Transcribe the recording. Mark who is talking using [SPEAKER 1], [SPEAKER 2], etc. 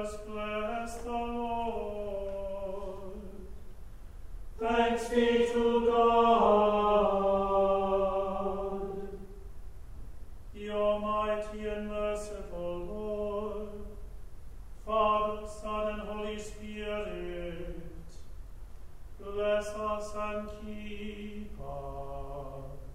[SPEAKER 1] us bless the Lord.
[SPEAKER 2] Thanks be to God.
[SPEAKER 1] The Almighty and merciful Lord, Father, Son, and Holy Spirit, bless us and keep us.